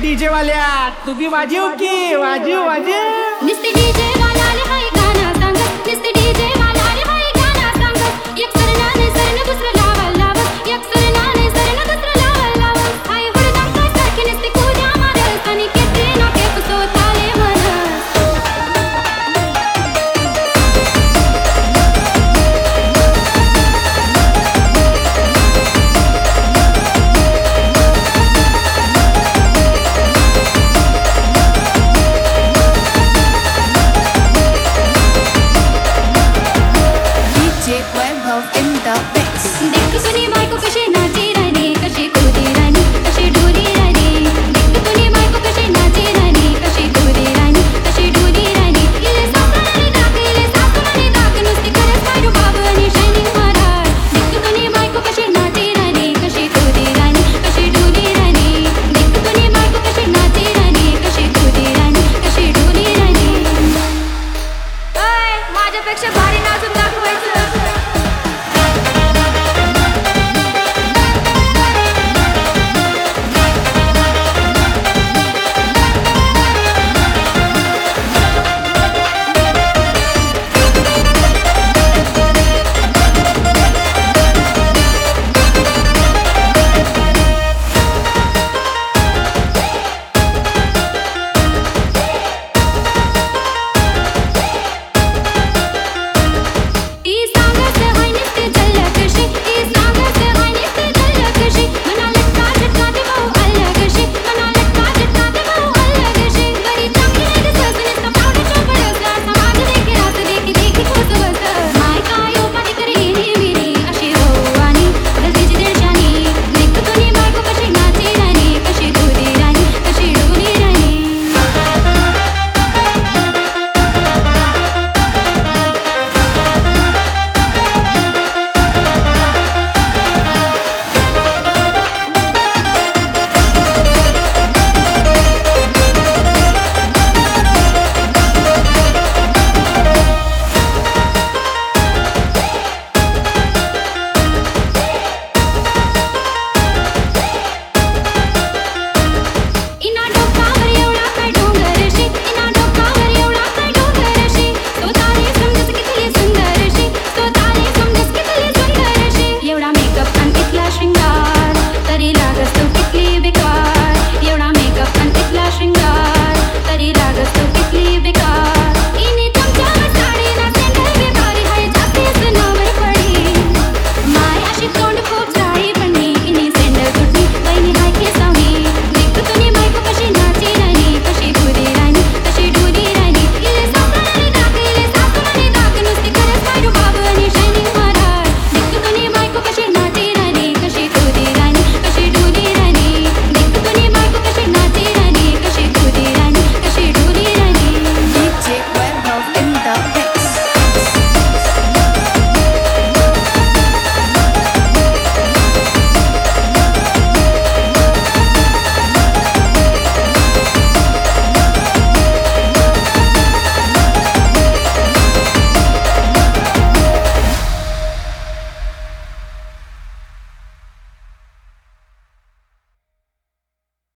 DJ वाल्या तू बी वाजव की वाजव वाजव निस्ते डीजे वाला आले हाय गाना सांग निस्ते डीजे वाला आले हाय गाना सांग एक सरनाने सरन दुसरं लावा लाव एक सरनाने सरन दुसरं लावा लाव हाय हुडदम का सारखी निस्ते कुजा मारत आणि किती ना के सोताले मन DJ Webhub in the mix. देख सुनी मायको कशी नाच